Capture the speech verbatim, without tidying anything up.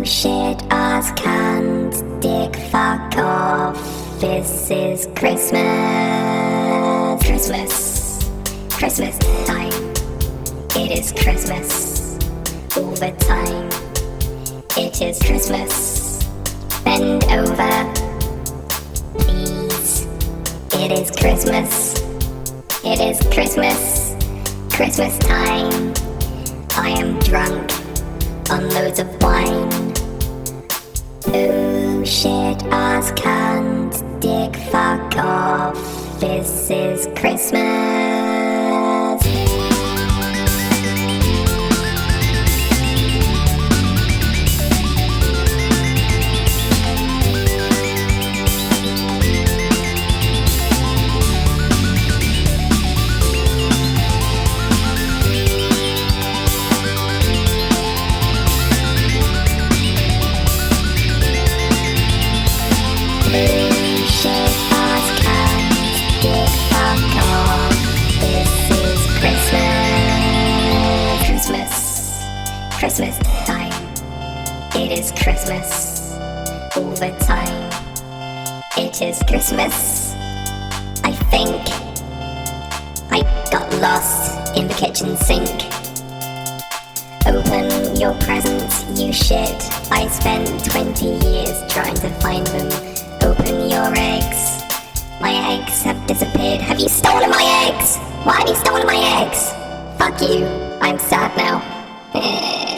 Oh shit, ass can't dick, fuck off. This is Christmas. Christmas. Christmas time. It is Christmas. All the time. It is Christmas. Bend over. Please. It is Christmas. It is Christmas. Christmas time. I am drunk on loads of wine. Oh shit, ass can't dick, fuck off. This is Christmas. Christmas time. It is Christmas. All the time. It is Christmas. I think I got lost in the kitchen sink. Open your presents, you shit. I spent twenty years trying to find them. Open your eggs. My eggs have disappeared. Have you stolen my eggs? Why have you stolen my eggs? Fuck you. I'm sad now.